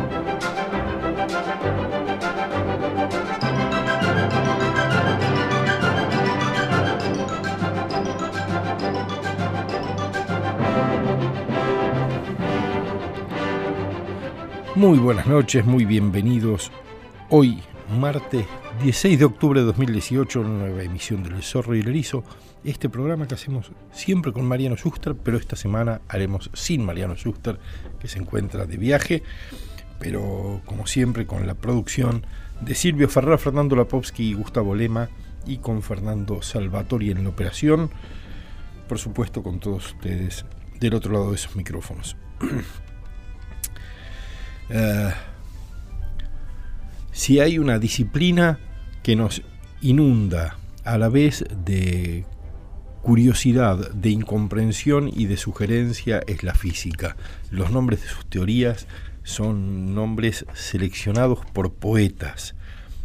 Muy buenas noches, muy bienvenidos. Hoy, martes 16 de octubre de 2018, una nueva emisión del Zorro y el Erizo. Este programa que hacemos siempre con Mariano Schuster, pero esta semana haremos sin Mariano Schuster, que se encuentra de viaje, pero como siempre con la producción de Silvio Ferrer, Fernando Lapowski y Gustavo Lema, y con Fernando Salvatori en la operación, por supuesto con todos ustedes del otro lado de esos micrófonos. Si hay una disciplina que nos inunda a la vez de curiosidad, de incomprensión y de sugerencia, es la física. Los nombres de sus teorías son nombres seleccionados por poetas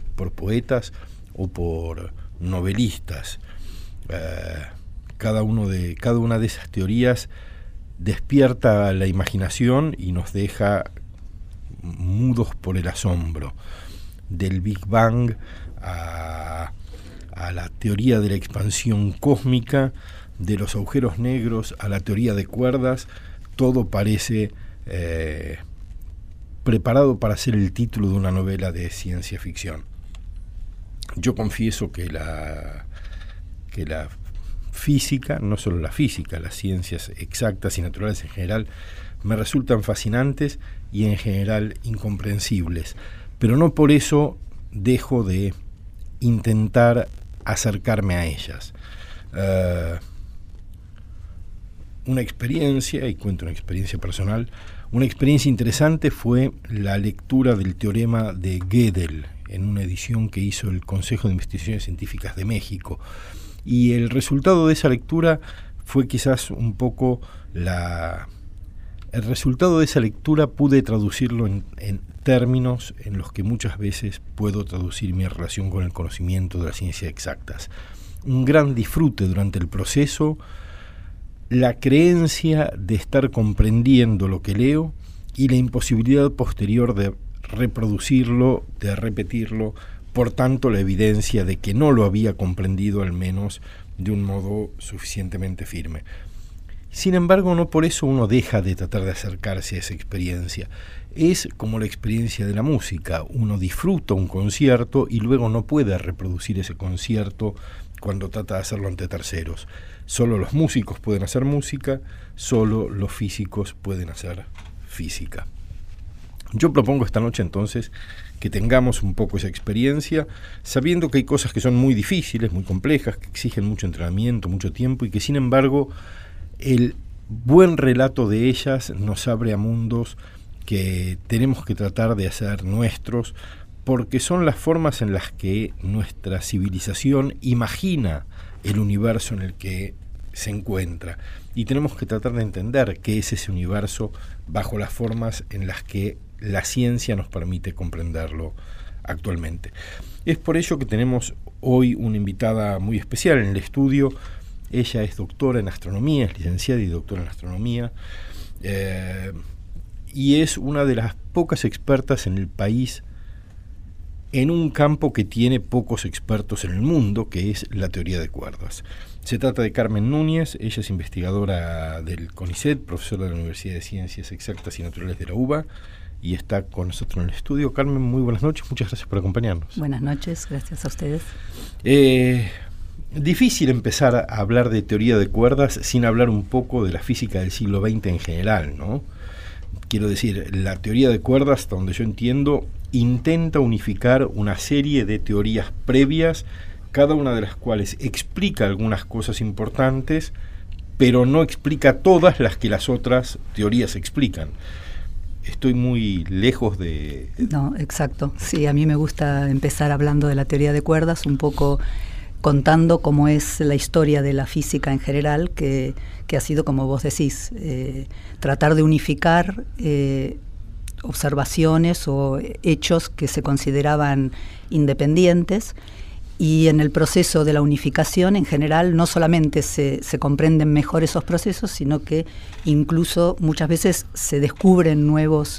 o por novelistas. Cada una de esas teorías despierta la imaginación y nos deja mudos por el asombro. Del Big Bang a la teoría de la expansión cósmica, de los agujeros negros a la teoría de cuerdas, todo parece preparado para ser el título de una novela de ciencia ficción. Yo confieso que la física, no solo la física, las ciencias exactas y naturales en general, me resultan fascinantes y en general incomprensibles, pero no por eso dejo de intentar acercarme a ellas. Una experiencia, y cuento una experiencia personal, una experiencia interesante fue la lectura del teorema de Gödel en una edición que hizo el Consejo de Investigaciones Científicas de México, y el resultado de esa lectura fue quizás un poco el resultado de esa lectura pude traducirlo en términos en los que muchas veces puedo traducir mi relación con el conocimiento de las ciencias exactas. Un gran disfrute durante el proceso, la creencia de estar comprendiendo lo que leo y la imposibilidad posterior de reproducirlo, de repetirlo, por tanto la evidencia de que no lo había comprendido, al menos de un modo suficientemente firme. Sin embargo, no por eso uno deja de tratar de acercarse a esa experiencia. Es como la experiencia de la música. Uno disfruta un concierto y luego no puede reproducir ese concierto cuando trata de hacerlo ante terceros. Solo los músicos pueden hacer música, solo los físicos pueden hacer física. Yo propongo esta noche entonces que tengamos un poco esa experiencia, sabiendo que hay cosas que son muy difíciles, muy complejas, que exigen mucho entrenamiento, mucho tiempo, y que sin embargo el buen relato de ellas nos abre a mundos que tenemos que tratar de hacer nuestros, porque son las formas en las que nuestra civilización imagina el universo en el que se encuentra, y tenemos que tratar de entender qué es ese universo bajo las formas en las que la ciencia nos permite comprenderlo actualmente. Es por ello que tenemos hoy una invitada muy especial en el estudio. Ella es doctora en astronomía, es licenciada y doctora en astronomía, y es una de las pocas expertas en el país en un campo que tiene pocos expertos en el mundo, que es la teoría de cuerdas. Se trata de Carmen Núñez. Ella es investigadora del CONICET, profesora de la Universidad de Ciencias Exactas y Naturales de la UBA, y está con nosotros en el estudio. Carmen, muy buenas noches, muchas gracias por acompañarnos. Buenas noches, gracias a ustedes. Difícil empezar a hablar de teoría de cuerdas sin hablar un poco de la física del siglo XX en general, ¿no? Quiero decir, la teoría de cuerdas, hasta donde yo entiendo, intenta unificar una serie de teorías previas, cada una de las cuales explica algunas cosas importantes, pero no explica todas las que las otras teorías explican. Estoy muy lejos de... No, exacto. Sí, a mí me gusta empezar hablando de la teoría de cuerdas, un poco contando cómo es la historia de la física en general, que ha sido, como vos decís, tratar de unificar observaciones o hechos que se consideraban independientes, y en el proceso de la unificación en general no solamente se comprenden mejor esos procesos, sino que incluso muchas veces se descubren nuevos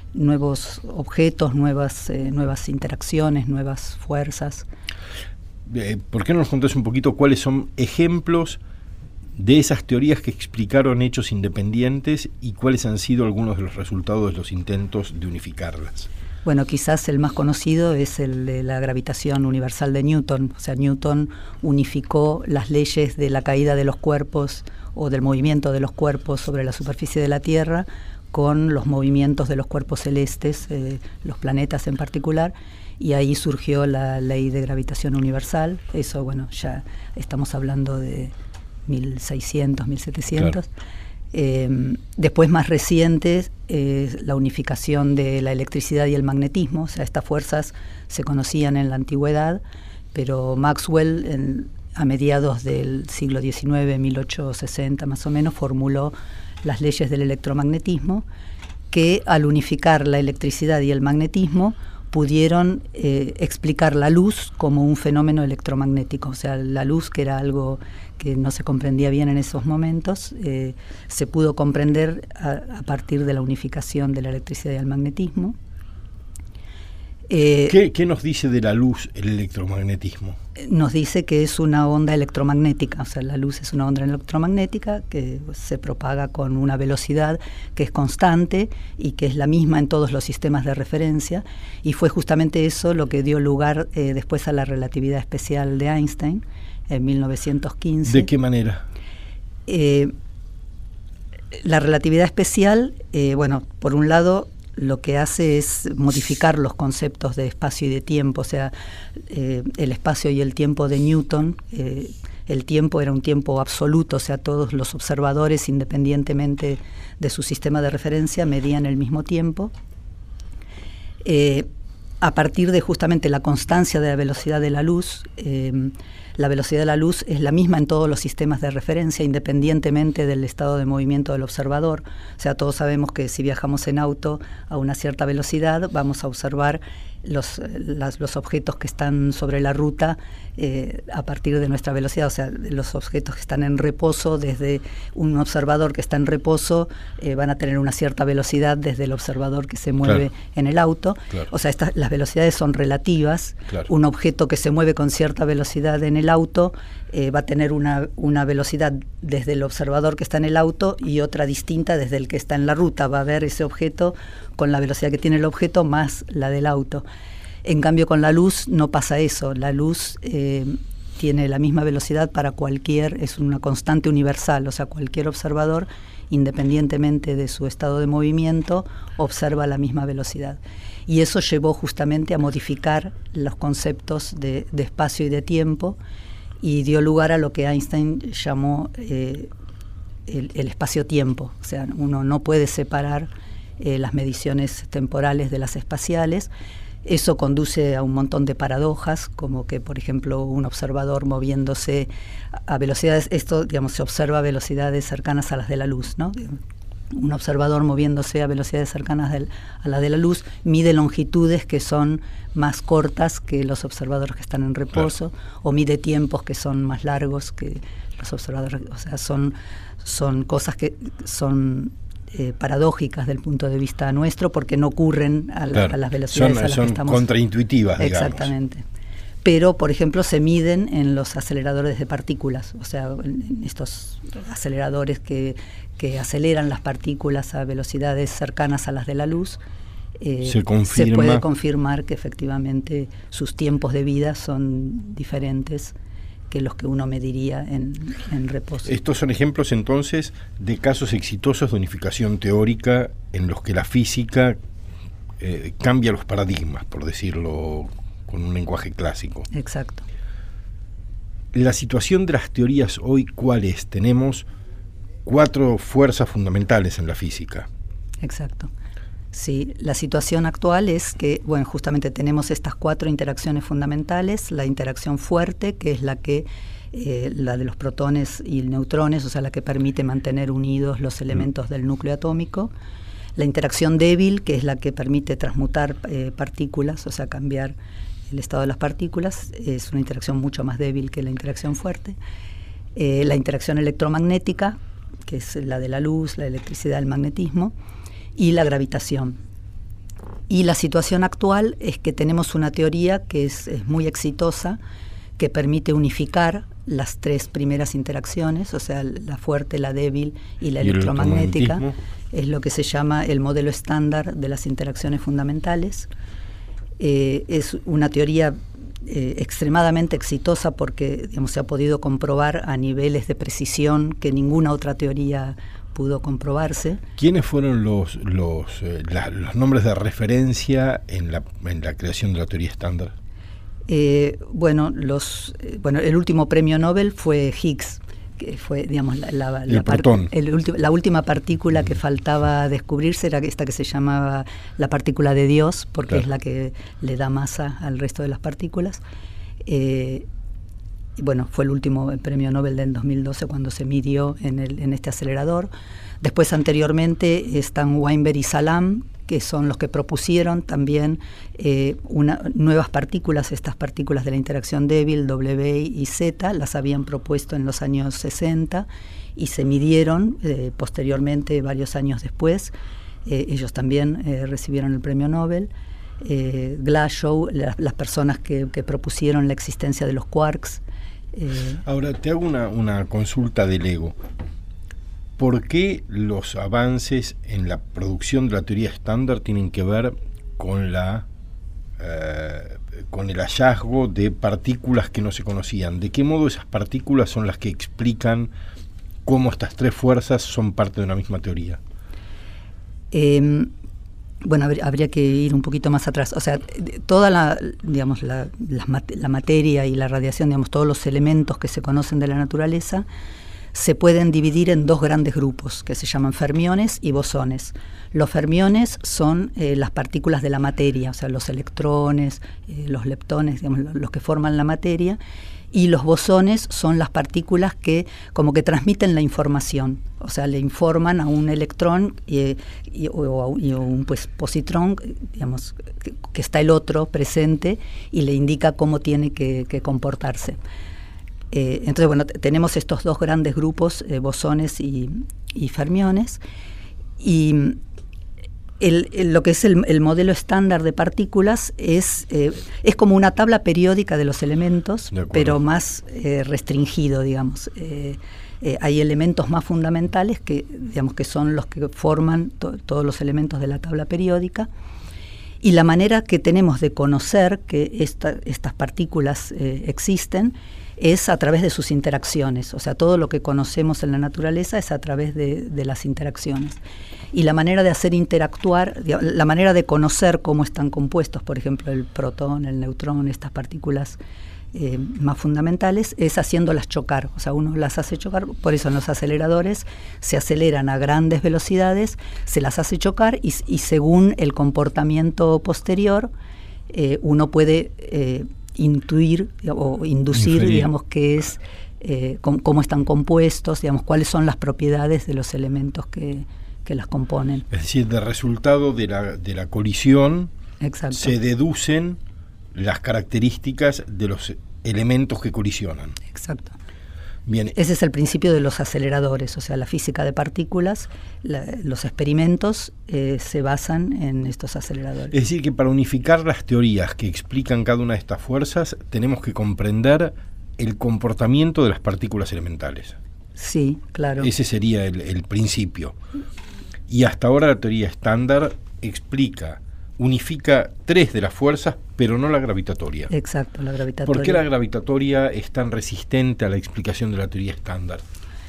nuevos objetos, nuevas interacciones, nuevas fuerzas. ¿Por qué no nos contás un poquito cuáles son ejemplos de esas teorías que explicaron hechos independientes y cuáles han sido algunos de los resultados de los intentos de unificarlas? Bueno, quizás el más conocido es el de la gravitación universal de Newton. O sea, Newton unificó las leyes de la caída de los cuerpos o del movimiento de los cuerpos sobre la superficie de la Tierra con los movimientos de los cuerpos celestes, los planetas en particular, y ahí surgió la ley de gravitación universal. Eso, bueno, ya estamos hablando de 1600, 1700. Claro. Después, más reciente, la unificación de la electricidad y el magnetismo. O sea, estas fuerzas se conocían en la antigüedad, pero Maxwell, a mediados del siglo XIX, 1860 más o menos, formuló las leyes del electromagnetismo, que al unificar la electricidad y el magnetismo pudieron explicar la luz como un fenómeno electromagnético. O sea, la luz, que era algo que no se comprendía bien en esos momentos, se pudo comprender a partir de la unificación de la electricidad y el magnetismo. ¿Qué nos dice de la luz el electromagnetismo? Nos dice que es una onda electromagnética. O sea, la luz es una onda electromagnética que se propaga con una velocidad que es constante y que es la misma en todos los sistemas de referencia, y fue justamente eso lo que dio lugar después a la relatividad especial de Einstein en 1915. ¿De qué manera? La relatividad especial, bueno, por un lado, lo que hace es modificar los conceptos de espacio y de tiempo. O sea, el espacio y el tiempo de Newton, el tiempo era un tiempo absoluto. O sea, todos los observadores, independientemente de su sistema de referencia, medían el mismo tiempo. A partir de justamente la constancia de la velocidad de la luz, la velocidad de la luz es la misma en todos los sistemas de referencia, independientemente del estado de movimiento del observador. O sea, todos sabemos que si viajamos en auto a una cierta velocidad, vamos a observar los objetos que están sobre la ruta a partir de nuestra velocidad. O sea, los objetos que están en reposo, desde un observador que está en reposo, van a tener una cierta velocidad desde el observador que se mueve en el auto. Claro. O sea, las velocidades son relativas. Claro. Un objeto que se mueve con cierta velocidad en el auto va a tener una velocidad desde el observador que está en el auto y otra distinta desde el que está en la ruta. Va a ver ese objeto con la velocidad que tiene el objeto más la del auto. En cambio, con la luz no pasa eso. La luz tiene la misma velocidad para es una constante universal. O sea, cualquier observador, independientemente de su estado de movimiento, observa la misma velocidad. Y eso llevó justamente a modificar los conceptos de espacio y de tiempo, y dio lugar a lo que Einstein llamó el espacio-tiempo. O sea, uno no puede separar las mediciones temporales de las espaciales. Eso conduce a un montón de paradojas, como que, por ejemplo, un observador moviéndose a velocidades, esto, digamos, se observa a velocidades cercanas a las de la luz, ¿no? Un observador moviéndose a velocidades cercanas a las de la luz mide longitudes que son más cortas que los observadores que están en reposo, claro, o mide tiempos que son más largos que los observadores. O sea, son cosas que son paradójicas del punto de vista nuestro, porque no ocurren a las velocidades a las que estamos. Son contraintuitivas, digamos. Exactamente. Pero, por ejemplo, se miden en los aceleradores de partículas. O sea, en estos aceleradores que aceleran las partículas a velocidades cercanas a las de la luz, se puede confirmar que efectivamente sus tiempos de vida son diferentes que los que uno mediría en reposo. Estos son ejemplos, entonces, de casos exitosos de unificación teórica en los que la física cambia los paradigmas, por decirlo con un lenguaje clásico. Exacto. La situación de las teorías hoy, ¿cuál es? Tenemos 4 fuerzas fundamentales en la física. Exacto. Sí, la situación actual es que, bueno, justamente tenemos estas 4 interacciones fundamentales: la interacción fuerte, que es la de los protones y neutrones, o sea, la que permite mantener unidos los elementos del núcleo atómico; la interacción débil, que es la que permite transmutar partículas, o sea, cambiar el estado de las partículas, es una interacción mucho más débil que la interacción fuerte; la interacción electromagnética, que es la de la luz, la electricidad, el magnetismo; y la gravitación. Y la situación actual es que tenemos una teoría que es muy exitosa, que permite unificar las tres primeras interacciones, o sea, la fuerte, la débil y la electromagnética. Es lo que se llama el modelo estándar de las interacciones fundamentales. Es una teoría extremadamente exitosa porque, digamos, se ha podido comprobar a niveles de precisión que ninguna otra teoría pudo comprobarse. ¿Quiénes fueron los nombres de referencia en la creación de la teoría estándar? El último premio Nobel fue Higgs, que fue, digamos, la última partícula que faltaba descubrirse, era esta que se llamaba la partícula de Dios, porque es la que le da masa al resto de las partículas. Fue el último premio Nobel del 2012 cuando se midió en este acelerador. Después, anteriormente, están Weinberg y Salam, que son los que propusieron también nuevas partículas. Estas partículas de la interacción débil, W y Z, las habían propuesto en los años 60 y se midieron posteriormente, varios años después. Ellos también recibieron el premio Nobel. Glashow, las personas que propusieron la existencia de los quarks. Ahora, te hago una consulta del ego. ¿Por qué los avances en la producción de la teoría estándar tienen que ver con el hallazgo de partículas que no se conocían? ¿De qué modo esas partículas son las que explican cómo estas tres fuerzas son parte de una misma teoría? Habría que ir un poquito más atrás. O sea, toda la materia y la radiación, digamos, todos los elementos que se conocen de la naturaleza, se pueden dividir en dos grandes grupos que se llaman fermiones y bosones. Los fermiones son las partículas de la materia, o sea, los electrones, los leptones, digamos, los que forman la materia, y los bosones son las partículas que como que transmiten la información, o sea, le informan a un electrón o un positrón, digamos, que está el otro presente y le indica cómo tiene que comportarse. Entonces, tenemos estos dos grandes grupos, bosones y fermiones, y lo que es el modelo estándar de partículas es como una tabla periódica de los elementos, pero más restringido, digamos. Hay elementos más fundamentales que son los que forman todos los elementos de la tabla periódica. Y la manera que tenemos de conocer que estas partículas existen es a través de sus interacciones. O sea, todo lo que conocemos en la naturaleza es a través de las interacciones. Y la manera de hacer interactuar, la manera de conocer cómo están compuestos, por ejemplo, el protón, el neutrón, estas partículas más fundamentales, es haciéndolas chocar. O sea, uno las hace chocar, por eso en los aceleradores se aceleran a grandes velocidades, se las hace chocar y según el comportamiento posterior, uno puede intuir o inducir, digamos, qué es, cómo están compuestos, digamos, cuáles son las propiedades de los elementos que las componen. Es decir, del resultado de la colisión. Exacto. Se deducen las características de los elementos que colisionan. Exacto. Bien. Ese es el principio de los aceleradores, o sea, la física de partículas, los experimentos se basan en estos aceleradores. Es decir, que para unificar las teorías que explican cada una de estas fuerzas, tenemos que comprender el comportamiento de las partículas elementales. Sí, claro. Ese sería el principio. Y hasta ahora la teoría estándar unifica tres de las fuerzas, pero no la gravitatoria. Exacto, la gravitatoria. ¿Por qué la gravitatoria es tan resistente a la explicación de la teoría estándar?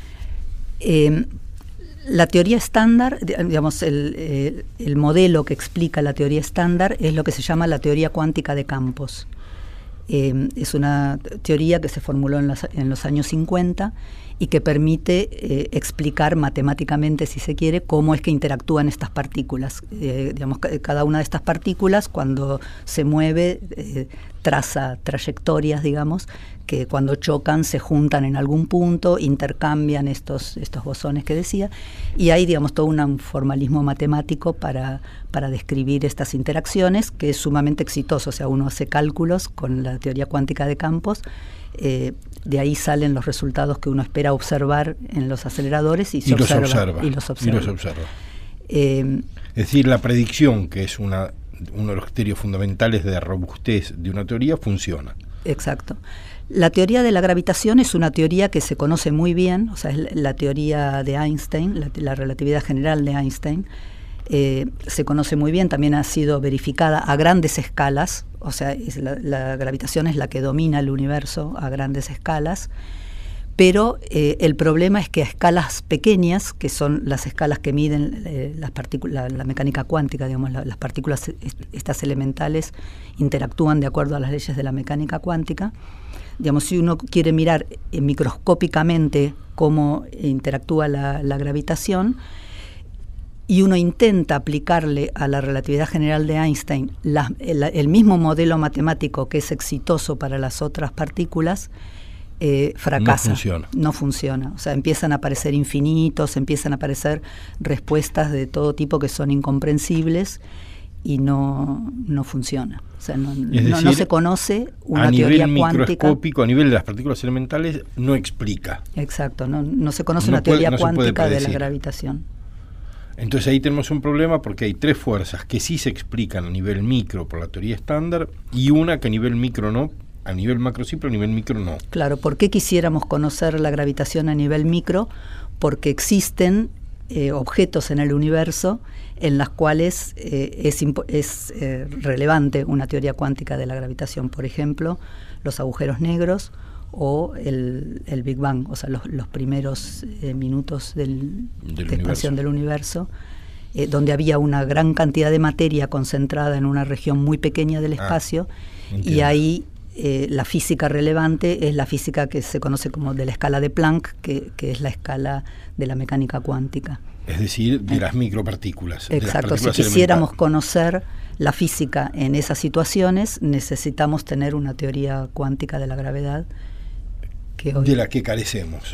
La teoría estándar, digamos, el modelo que explica la teoría estándar es lo que se llama la teoría cuántica de campos. Es una teoría que se formuló en los años 50 y que permite explicar matemáticamente, si se quiere, cómo es que interactúan estas partículas. Digamos, cada una de estas partículas, cuando se mueve, traza trayectorias, digamos, que cuando chocan se juntan en algún punto, intercambian estos bosones que decía, y hay, digamos, todo un formalismo matemático para describir estas interacciones, que es sumamente exitoso. O sea, uno hace cálculos con la teoría cuántica de campos, de ahí salen los resultados que uno espera observar en los aceleradores y los observa. Es decir, la predicción, que es una uno de los criterios fundamentales de robustez de una teoría, funciona. Exacto. La teoría de la gravitación es una teoría que se conoce muy bien, o sea, es la teoría de Einstein, la relatividad general de Einstein. Se conoce muy bien, también ha sido verificada a grandes escalas, o sea, la gravitación es la que domina el universo a grandes escalas, pero el problema es que a escalas pequeñas, que son las escalas que miden las partículas, la mecánica cuántica, digamos, las partículas estas elementales interactúan de acuerdo a las leyes de la mecánica cuántica. Digamos, si uno quiere mirar microscópicamente cómo interactúa la gravitación, y uno intenta aplicarle a la relatividad general de Einstein el mismo modelo matemático que es exitoso para las otras partículas, fracasa. No funciona. O sea, empiezan a aparecer infinitos, empiezan a aparecer respuestas de todo tipo que son incomprensibles y no funciona. O sea, no se conoce una teoría cuántica. A nivel microscópico, a nivel de las partículas elementales, no explica. Exacto, no se conoce una teoría cuántica de la gravitación. Entonces ahí tenemos un problema porque hay tres fuerzas que sí se explican a nivel micro por la teoría estándar y una que a nivel micro no, a nivel macro sí, pero a nivel micro no. Claro, ¿por qué quisiéramos conocer la gravitación a nivel micro? Porque existen objetos en el universo en las cuales es relevante una teoría cuántica de la gravitación. Por ejemplo, los agujeros negros o el Big Bang, o sea, los primeros minutos de expansión del universo, donde había una gran cantidad de materia concentrada en una región muy pequeña del espacio, y ahí la física relevante es la física que se conoce como de la escala de Planck, que es la escala de la mecánica cuántica. Es decir, de las micropartículas. Exacto, si quisiéramos conocer la física en esas situaciones, necesitamos tener una teoría cuántica de la gravedad, de la que carecemos.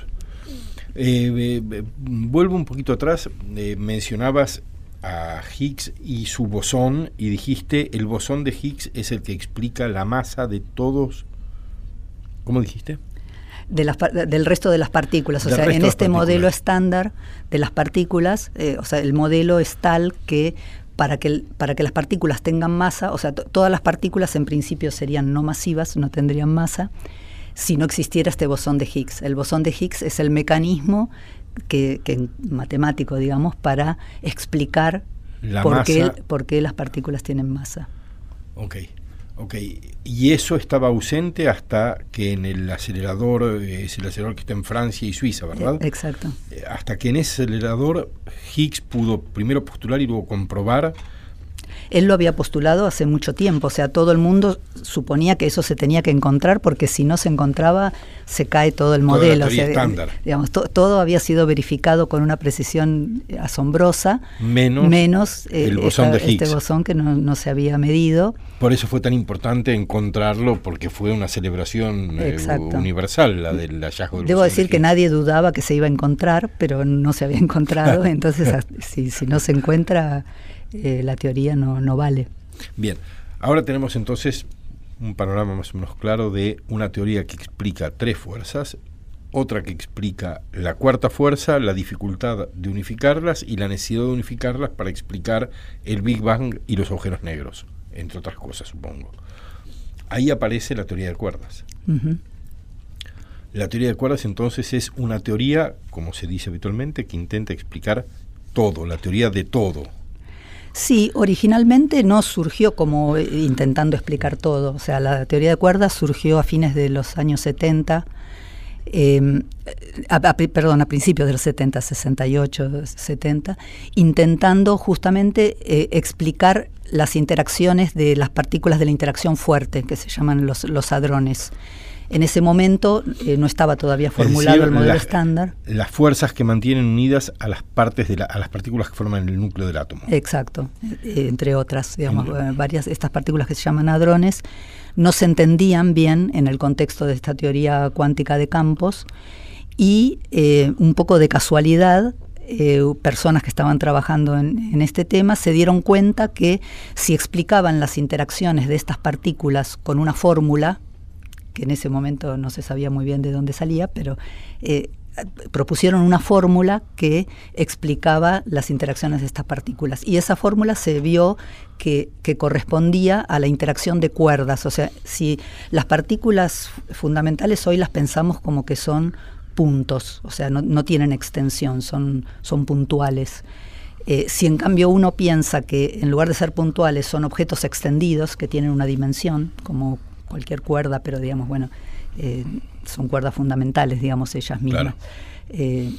Vuelvo un poquito atrás, mencionabas a Higgs y su bosón, y dijiste, el bosón de Higgs es el que explica la masa de todos, ¿cómo dijiste? Del resto de las partículas, o sea, en este modelo estándar de las partículas, o sea, el modelo es tal que para que las partículas tengan masa, o sea, todas las partículas en principio serían no masivas, no tendrían masa, si no existiera este bosón de Higgs. El bosón de Higgs es el mecanismo que matemático, digamos, para explicar por qué las partículas tienen masa. Ok. Y eso estaba ausente hasta que en el acelerador, es el acelerador que está en Francia y Suiza, ¿verdad? Exacto. Hasta que en ese acelerador Higgs pudo primero postular y luego comprobar. Él lo había postulado hace mucho tiempo, o sea, todo el mundo suponía que eso se tenía que encontrar, porque si no se encontraba, se cae todo el modelo. La teoría estándar. Digamos, todo había sido verificado con una precisión asombrosa, menos el bosón de Higgs. Este bosón que no se había medido. Por eso fue tan importante encontrarlo, porque fue una celebración universal, la del hallazgo del Debo bosón decir de que nadie dudaba que se iba a encontrar, pero no se había encontrado, entonces si no se encuentra, la teoría no vale. Bien, ahora tenemos entonces un panorama más o menos claro de una teoría que explica tres fuerzas, otra que explica la cuarta fuerza, la dificultad de unificarlas y la necesidad de unificarlas para explicar el Big Bang y los agujeros negros, entre otras cosas, supongo. Ahí aparece la teoría de cuerdas. Uh-huh. La teoría de cuerdas entonces es una teoría, como se dice habitualmente, que intenta explicar todo, la teoría de todo. Sí, originalmente no surgió como intentando explicar todo. O sea, la teoría de cuerdas surgió a fines de los años 70, a principios de los 70, 68, 70, intentando justamente explicar las interacciones de las partículas de la interacción fuerte, que se llaman los hadrones. En ese momento no estaba todavía formulado el modelo estándar. Las fuerzas que mantienen unidas a las partes a las partículas que forman el núcleo del átomo. Exacto, entre otras, digamos, varias estas partículas que se llaman hadrones no se entendían bien en el contexto de esta teoría cuántica de campos, y un poco de casualidad, personas que estaban trabajando en este tema se dieron cuenta que si explicaban las interacciones de estas partículas con una fórmula, que en ese momento no se sabía muy bien de dónde salía, pero propusieron una fórmula que explicaba las interacciones de estas partículas. Y esa fórmula se vio que correspondía a la interacción de cuerdas. O sea, si las partículas fundamentales hoy las pensamos como que son puntos, o sea, no tienen extensión, son puntuales. Si en cambio uno piensa que en lugar de ser puntuales son objetos extendidos que tienen una dimensión, como cualquier cuerda, pero digamos, bueno, son cuerdas fundamentales, digamos, ellas mismas. Claro.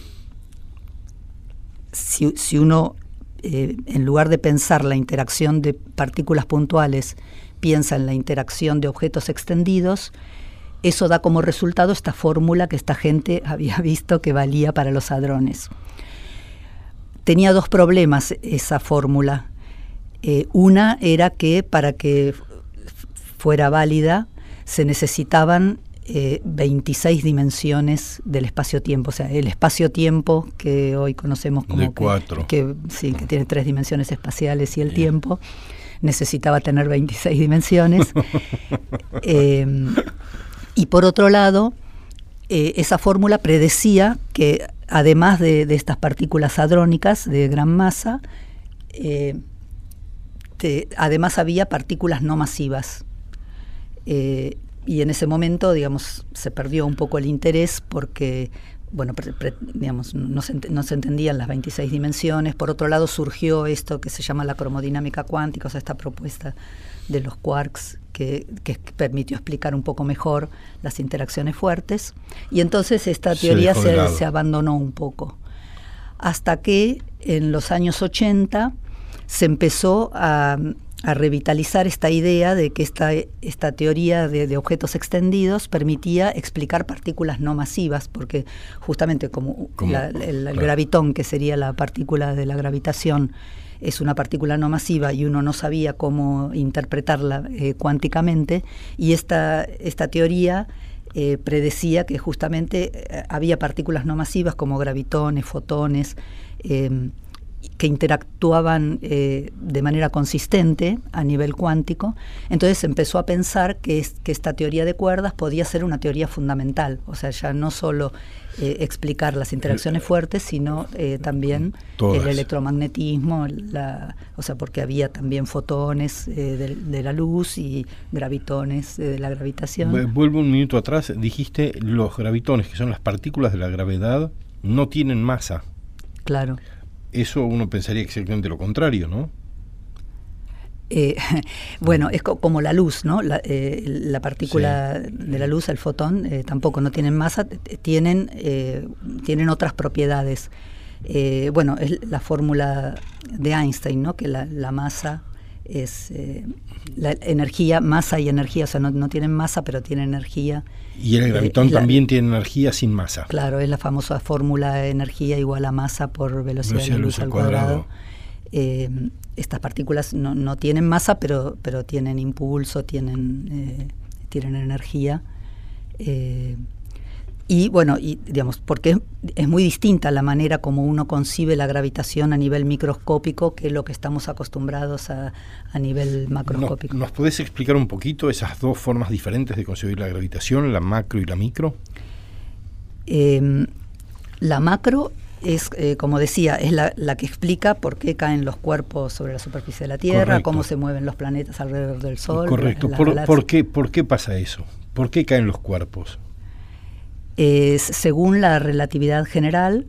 Si uno, en lugar de pensar la interacción de partículas puntuales, piensa en la interacción de objetos extendidos, eso da como resultado esta fórmula que esta gente había visto que valía para los hadrones. Tenía dos problemas esa fórmula. Una era que para que fuera válida se necesitaban 26 dimensiones del espacio-tiempo. O sea, el espacio-tiempo que hoy conocemos como de 4. Que tiene 3 dimensiones espaciales y el tiempo, necesitaba tener 26 dimensiones. Y por otro lado, esa fórmula predecía que además de estas partículas hadrónicas de gran masa, además había partículas no masivas. Y en ese momento, digamos, se perdió un poco el interés porque, bueno, digamos, no se entendían las 26 dimensiones. Por otro lado, surgió esto que se llama la cromodinámica cuántica, o sea, esta propuesta de los quarks que permitió explicar un poco mejor las interacciones fuertes. Y entonces esta teoría se abandonó un poco. Hasta que en los años 80 se empezó a revitalizar esta idea de que esta teoría de objetos extendidos permitía explicar partículas no masivas, porque justamente como el gravitón, que sería la partícula de la gravitación, es una partícula no masiva y uno no sabía cómo interpretarla cuánticamente, y esta teoría predecía que justamente había partículas no masivas como gravitones, fotones, que interactuaban de manera consistente a nivel cuántico. Entonces empezó a pensar que esta teoría de cuerdas podía ser una teoría fundamental, o sea, ya no solo explicar las interacciones fuertes, sino también el electromagnetismo, o sea, porque había también fotones de la luz y gravitones de la gravitación. Vuelvo un minuto atrás, dijiste los gravitones, que son las partículas de la gravedad, no tienen masa. Claro. Eso uno pensaría exactamente lo contrario, ¿no? Bueno, es como la luz, ¿no? La partícula de la luz, el fotón, tampoco no tienen masa, tienen otras propiedades. Bueno, es la fórmula de Einstein, ¿no? Que la masa es la energía, masa y energía, o sea, no tienen masa, pero tienen energía. Y el gravitón también tiene energía sin masa. Claro, es la famosa fórmula energía igual a masa por velocidad de la luz al cuadrado. Estas partículas no tienen masa, pero tienen impulso, tienen energía. Y bueno, digamos, porque es muy distinta la manera como uno concibe la gravitación a nivel microscópico que lo que estamos acostumbrados a nivel macroscópico. ¿Nos podés explicar un poquito esas dos formas diferentes de concebir la gravitación, la macro y la micro? La macro es, como decía, es la que explica por qué caen los cuerpos sobre la superficie de la Tierra, correcto, cómo se mueven los planetas alrededor del Sol. Correcto. ¿Por qué pasa eso? ¿Por qué caen los cuerpos? Según la relatividad general,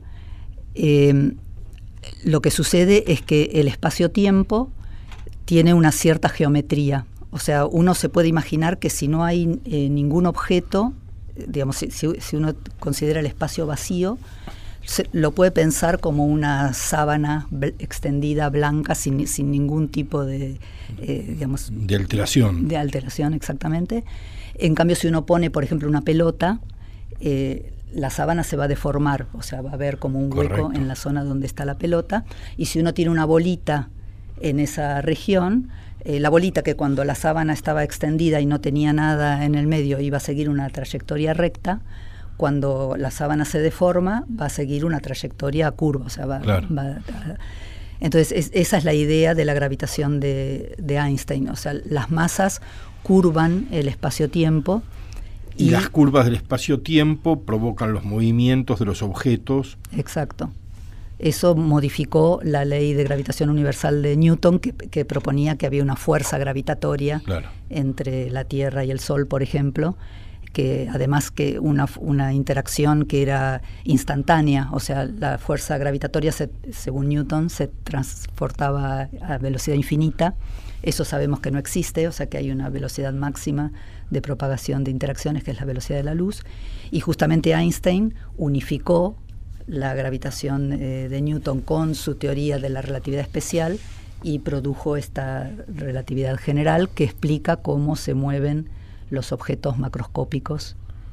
lo que sucede es que el espacio-tiempo tiene una cierta geometría. O sea, uno se puede imaginar que si no hay ningún objeto, digamos, si uno considera el espacio vacío, lo puede pensar como una sábana extendida blanca sin ningún tipo de, digamos... De alteración. De alteración, exactamente. En cambio, si uno pone, por ejemplo, una pelota, la sábana se va a deformar, o sea, va a haber como un hueco, correcto, en la zona donde está la pelota, y si uno tiene una bolita en esa región, la bolita, que cuando la sábana estaba extendida y no tenía nada en el medio iba a seguir una trayectoria recta, cuando la sábana se deforma va a seguir una trayectoria curva, o sea, entonces esa es la idea de la gravitación de Einstein, o sea, las masas curvan el espacio-tiempo Y las curvas del espacio-tiempo provocan los movimientos de los objetos. Exacto. Eso modificó la ley de gravitación universal de Newton, que proponía que había una fuerza gravitatoria entre la Tierra y el Sol, por ejemplo, que además que una interacción que era instantánea, o sea, la fuerza gravitatoria, según Newton, se transportaba a velocidad infinita. Eso sabemos que no existe, o sea que hay una velocidad máxima de propagación de interacciones, que es la velocidad de la luz, y justamente Einstein unificó la gravitación de Newton con su teoría de la relatividad especial y produjo esta relatividad general que explica cómo se mueven los objetos macroscópicos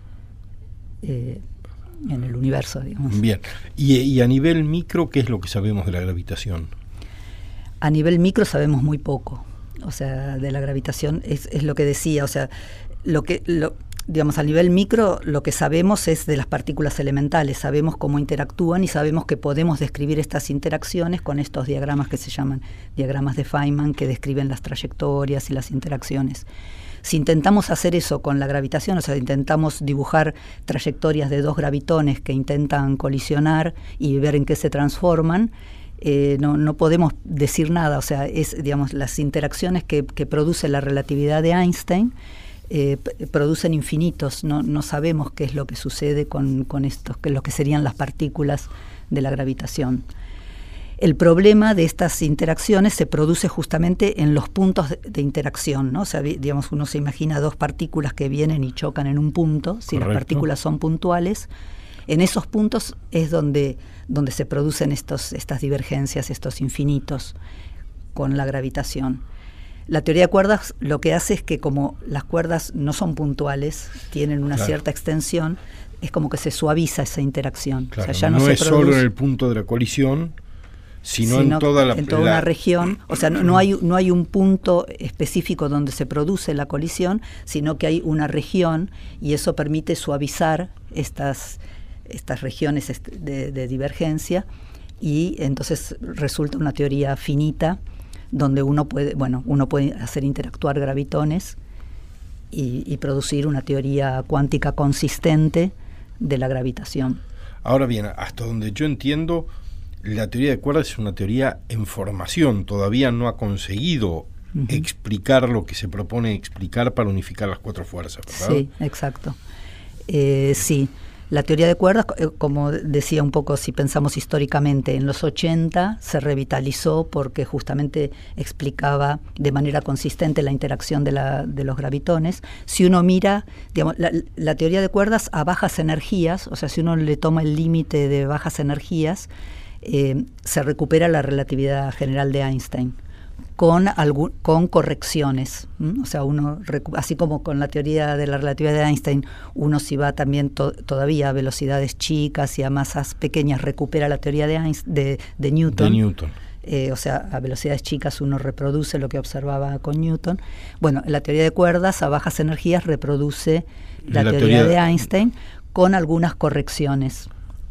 en el universo, digamos. Bien. Y a nivel micro, ¿qué es lo que sabemos de la gravitación? A nivel micro sabemos muy poco. O sea, de la gravitación es lo que decía, o sea, digamos, a nivel micro lo que sabemos es de las partículas elementales, sabemos cómo interactúan y sabemos que podemos describir estas interacciones con estos diagramas que se llaman diagramas de Feynman, que describen las trayectorias y las interacciones. Si intentamos hacer eso con la gravitación, o sea, intentamos dibujar trayectorias de dos gravitones que intentan colisionar y ver en qué se transforman, no podemos decir nada. O sea, digamos, las interacciones que produce la relatividad de Einstein producen infinitos. No sabemos qué es lo que sucede con estos, que es lo que serían las partículas de la gravitación. El problema de estas interacciones se produce justamente en los puntos de interacción, ¿no? O sea, digamos, uno se imagina dos partículas que vienen y chocan en un punto. Si las partículas son puntuales, en esos puntos es donde se producen estas divergencias, estos infinitos con la gravitación. La teoría de cuerdas lo que hace es que, como las cuerdas no son puntuales, tienen una cierta extensión, es como que se suaviza esa interacción. Claro, o sea, ya no se es solo en el punto de la colisión, sino en toda una región. O sea, no hay un punto específico donde se produce la colisión, sino que hay una región, y eso permite suavizar estas regiones de divergencia, y entonces resulta una teoría finita donde uno puede hacer interactuar gravitones y producir una teoría cuántica consistente de la gravitación. Ahora bien, hasta donde yo entiendo, la teoría de cuerdas es una teoría en formación, todavía no ha conseguido explicar lo que se propone explicar para unificar las cuatro fuerzas, ¿verdad? Sí, exacto. Sí. La teoría de cuerdas, como decía un poco, si pensamos históricamente, en los 80 se revitalizó porque justamente explicaba de manera consistente la interacción de los gravitones. Si uno mira, digamos, la teoría de cuerdas a bajas energías, o sea, si uno le toma el límite de bajas energías, se recupera la relatividad general de Einstein con correcciones. O sea, uno, así como con la teoría de la relatividad de Einstein, uno, si va también todavía a velocidades chicas y a masas pequeñas, recupera la teoría de Newton. O sea, a velocidades chicas uno reproduce lo que observaba con Newton. Bueno, la teoría de cuerdas a bajas energías reproduce la teoría de Einstein con algunas correcciones.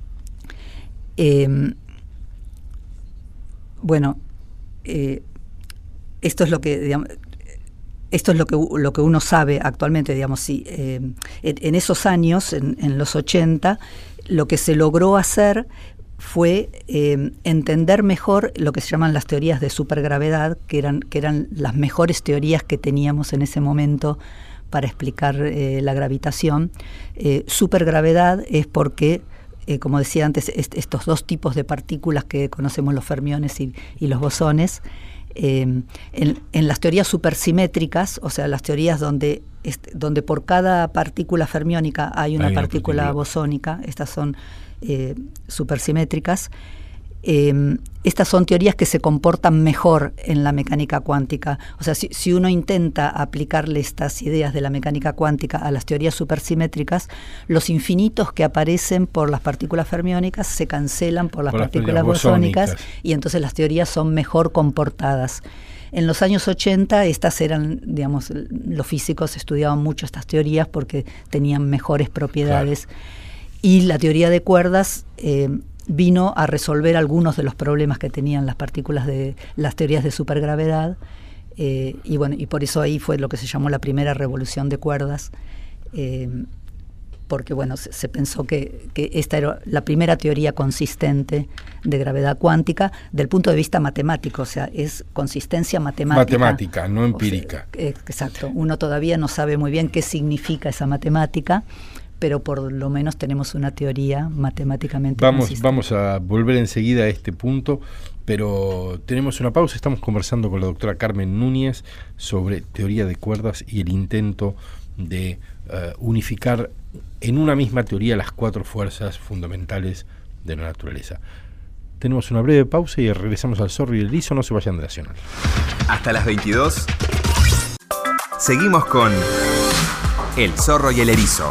Esto es lo que, digamos, lo que uno sabe actualmente, digamos. Sí, en esos años, en los 80, lo que se logró hacer fue entender mejor lo que se llaman las teorías de supergravedad, que eran las mejores teorías que teníamos en ese momento para explicar la gravitación. Supergravedad es porque, como decía antes, estos dos tipos de partículas que conocemos, los fermiones y los bosones, en las teorías supersimétricas, o sea, las teorías donde por cada partícula fermiónica hay una partícula bosónica, estas son supersimétricas. Estas son teorías que se comportan mejor en la mecánica cuántica. O sea, si uno intenta aplicarle estas ideas de la mecánica cuántica a las teorías supersimétricas, los infinitos que aparecen por las partículas fermiónicas se cancelan por las partículas bosónicas, y entonces las teorías son mejor comportadas. En los años 80 estas eran, digamos, los físicos estudiaban mucho estas teorías porque tenían mejores propiedades. Claro. Y la teoría de cuerdas vino a resolver algunos de los problemas que tenían las partículas de las teorías de supergravedad, y por eso ahí fue lo que se llamó la primera revolución de cuerdas, porque bueno, se pensó que esta era la primera teoría consistente de gravedad cuántica del punto de vista matemático, o sea, es consistencia matemática. Matemática, no empírica. O sea, exacto, uno todavía no sabe muy bien qué significa esa matemática, pero por lo menos tenemos una teoría matemáticamente consistente. Vamos a volver enseguida a este punto, pero tenemos una pausa. Estamos conversando con la doctora Carmen Núñez sobre teoría de cuerdas y el intento de unificar en una misma teoría las 4 fuerzas fundamentales de la naturaleza. Tenemos una breve pausa y regresamos al Zorro y el Erizo. No se vayan de Nacional. Hasta las 22. Seguimos con El Zorro y el Erizo.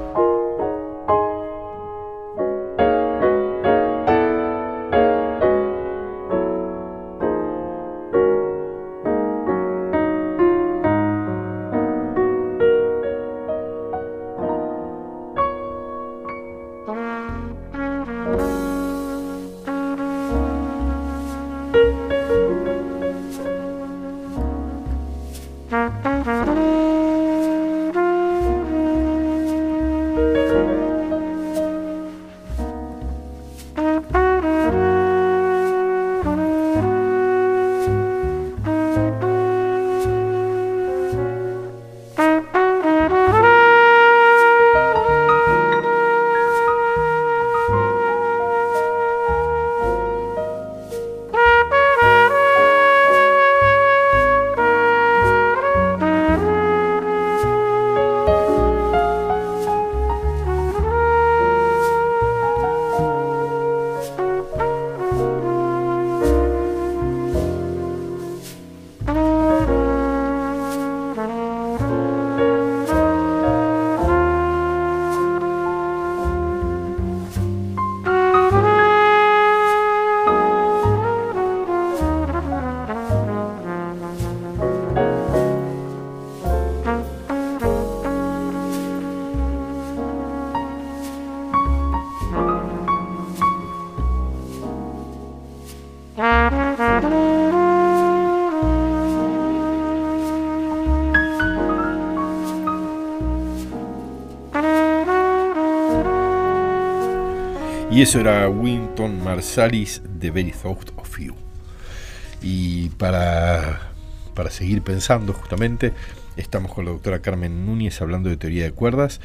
Y eso era Wynton Marsalis, The Very Thought of You. Y para seguir pensando, justamente, estamos con la doctora Carmen Núñez hablando de teoría de cuerdas.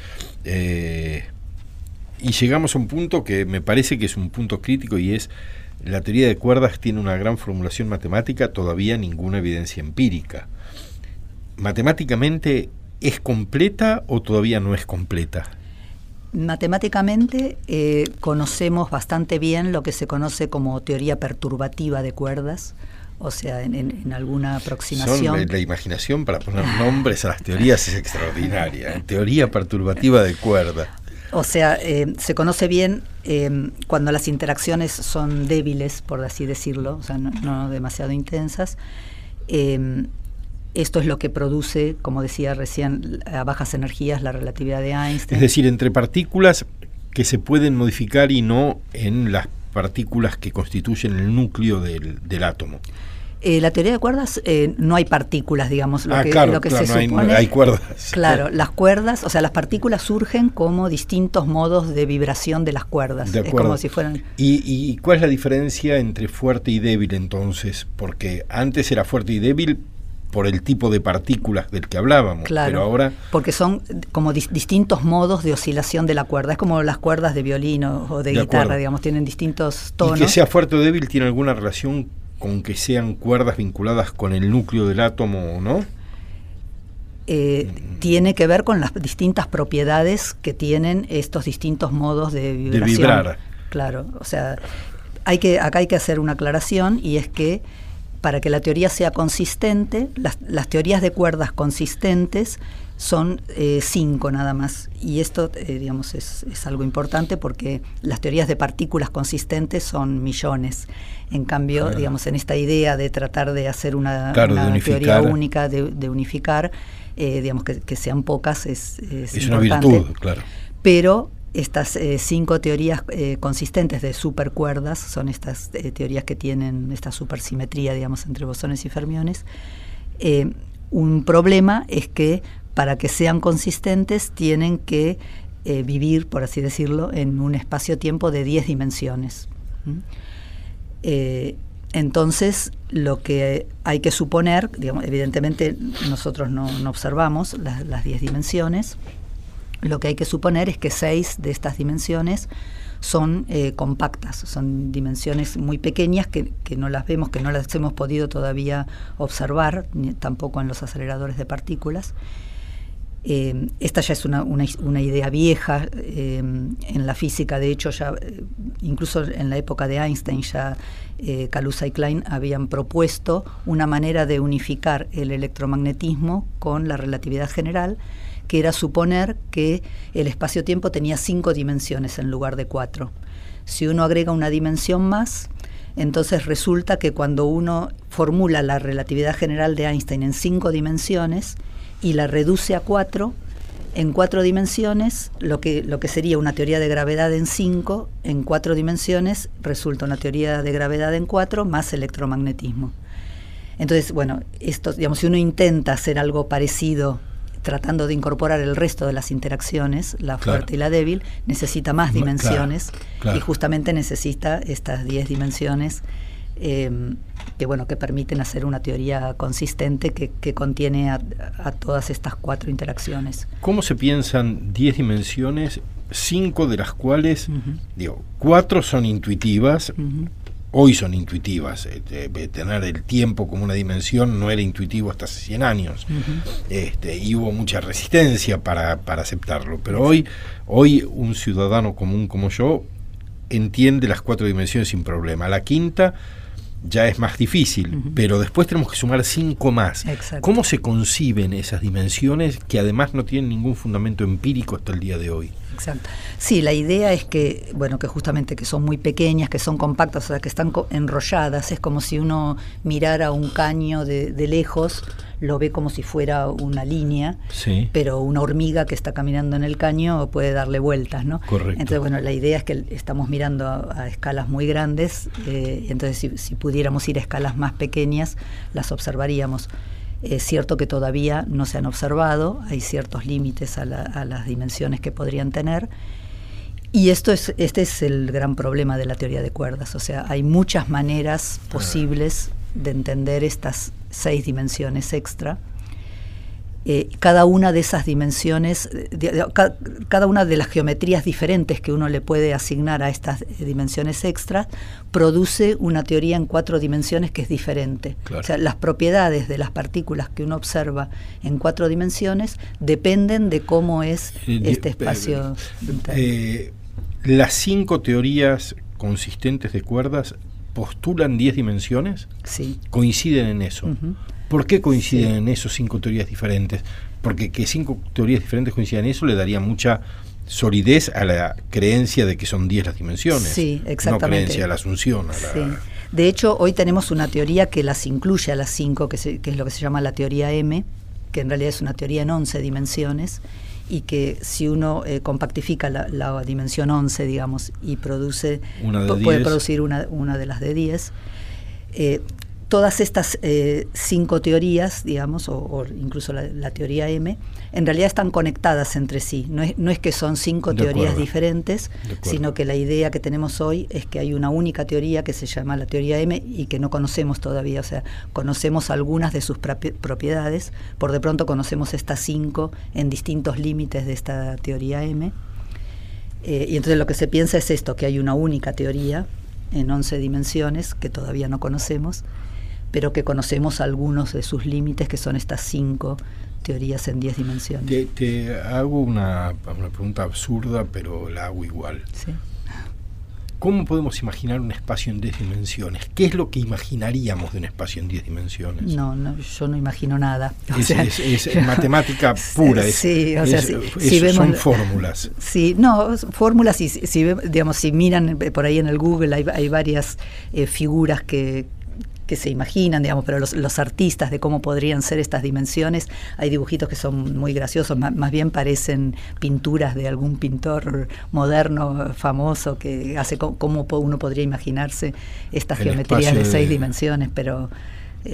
Y llegamos a un punto que me parece que es un punto crítico, y es: la teoría de cuerdas tiene una gran formulación matemática, todavía ninguna evidencia empírica. ¿Matemáticamente es completa o todavía no es completa? Matemáticamente conocemos bastante bien lo que se conoce como teoría perturbativa de cuerdas, o sea, en alguna aproximación. La imaginación para poner nombres a las teorías es extraordinaria. Teoría perturbativa de cuerdas. O sea, se conoce bien cuando las interacciones son débiles, por así decirlo, o sea, no demasiado intensas. Esto es lo que produce, como decía recién, a bajas energías, la relatividad de Einstein. Es decir, entre partículas que se pueden modificar y no en las partículas que constituyen el núcleo del átomo. La teoría de cuerdas, no hay partículas, digamos, lo que se supone. No hay cuerdas. Claro, las cuerdas, o sea, las partículas surgen como distintos modos de vibración de las cuerdas. De acuerdo. Es como si fueran... ¿Y cuál es la diferencia entre fuerte y débil entonces? Porque antes era fuerte y débil por el tipo de partículas del que hablábamos, claro, pero ahora... porque son como distintos modos de oscilación de la cuerda. Es como las cuerdas de violín o de guitarra, acuerdo. Digamos, tienen distintos tonos. ¿Y que sea fuerte o débil tiene alguna relación con que sean cuerdas vinculadas con el núcleo del átomo o no? Tiene que ver con las distintas propiedades que tienen estos distintos modos de vibración. De vibrar. Claro, o sea, acá hay que hacer una aclaración, y es que para que la teoría sea consistente, las teorías de cuerdas consistentes son 5 nada más. Y esto, digamos, es algo importante, porque las teorías de partículas consistentes son millones. En cambio, digamos, en esta idea de tratar de hacer una teoría única, de unificar, digamos, que sean pocas, es una importante. Virtud, claro. Pero estas 5 teorías consistentes de supercuerdas son estas teorías que tienen esta supersimetría, digamos, entre bosones y fermiones. Un problema es que para que sean consistentes tienen que vivir, por así decirlo, en un espacio-tiempo de 10 dimensiones. Entonces, lo que hay que suponer, digamos, evidentemente nosotros no observamos las 10 dimensiones, lo que hay que suponer es que 6 de estas dimensiones son compactas, son dimensiones muy pequeñas que no las vemos, que no las hemos podido todavía observar, ni tampoco en los aceleradores de partículas. Esta ya es una idea vieja en la física. De hecho, ya incluso en la época de Einstein, ya Kaluza y Klein habían propuesto una manera de unificar el electromagnetismo con la relatividad general, que era suponer que el espacio-tiempo tenía 5 dimensiones en lugar de 4. Si uno agrega una dimensión más, entonces resulta que cuando uno formula la relatividad general de Einstein en 5 dimensiones y la reduce a 4, en 4 dimensiones, lo que sería una teoría de gravedad en 5, en 4 dimensiones resulta una teoría de gravedad en 4 más electromagnetismo. Entonces, bueno, esto, digamos, si uno intenta hacer algo parecido tratando de incorporar el resto de las interacciones, la fuerte y la débil, necesita más dimensiones, y justamente necesita estas 10 dimensiones que permiten hacer una teoría consistente que contiene a todas estas 4 interacciones. ¿Cómo se piensan 10 dimensiones, 5 de las cuales, 4 son intuitivas? Hoy son intuitivas. Tener el tiempo como una dimensión no era intuitivo hasta hace 100 años. Y hubo mucha resistencia para aceptarlo. Pero hoy un ciudadano común como yo entiende las 4 dimensiones sin problema. La quinta ya es más difícil, pero después tenemos que sumar 5 más. Exacto. ¿Cómo se conciben esas dimensiones que además no tienen ningún fundamento empírico hasta el día de hoy? Exacto. Sí, la idea es que, que justamente que son muy pequeñas, que son compactas, o sea, que están enrolladas. Es como si uno mirara un caño de lejos, lo ve como si fuera una línea, sí, pero una hormiga que está caminando en el caño puede darle vueltas, ¿no? Correcto. Entonces, la idea es que estamos mirando a escalas muy grandes, entonces si pudiéramos ir a escalas más pequeñas, las observaríamos. Es cierto que todavía no se han observado, hay ciertos límites a las dimensiones que podrían tener, y este es el gran problema de la teoría de cuerdas. O sea, hay muchas maneras posibles de entender estas 6 dimensiones extra. Cada una de esas dimensiones, cada una de las geometrías diferentes que uno le puede asignar a estas dimensiones extras, produce una teoría en 4 dimensiones que es diferente. Claro. O sea, las propiedades de las partículas que uno observa en 4 dimensiones dependen de cómo es este espacio. Las 5 teorías consistentes de cuerdas postulan 10 dimensiones. Sí. Coinciden en eso. ¿Por qué coinciden en eso 5 teorías diferentes? Porque que 5 teorías diferentes coincidan en eso le daría mucha solidez a la creencia de que son 10 las dimensiones. Sí, exactamente. No creencia a la asunción. Sí. De hecho, hoy tenemos una teoría que las incluye a las 5, que es lo que se llama la teoría M, que en realidad es una teoría en 11 dimensiones, y que si uno compactifica la dimensión 11, digamos, y puede producir una de las de 10, todas estas 5 teorías, digamos, o incluso la teoría M, en realidad están conectadas entre sí. No es que son 5 teorías diferentes, sino que la idea que tenemos hoy es que hay una única teoría que se llama la teoría M y que no conocemos todavía. O sea, conocemos algunas de sus propiedades. Por de pronto conocemos estas 5 en distintos límites de esta teoría M. Y entonces lo que se piensa es esto, que hay una única teoría en 11 dimensiones que todavía no conocemos, pero que conocemos algunos de sus límites, que son estas 5 teorías en 10 dimensiones. Te hago una pregunta absurda, pero la hago igual. Sí. ¿Cómo podemos imaginar un espacio en 10 dimensiones? ¿Qué es lo que imaginaríamos de un espacio en 10 dimensiones? No, yo no imagino nada. Es matemática pura. Son fórmulas. Sí, no, fórmulas, y si miran por ahí en el Google hay varias figuras que se imaginan, digamos, pero los artistas de cómo podrían ser estas dimensiones, hay dibujitos que son muy graciosos, más bien parecen pinturas de algún pintor moderno famoso que hace cómo uno podría imaginarse estas geometrías de 6 dimensiones, pero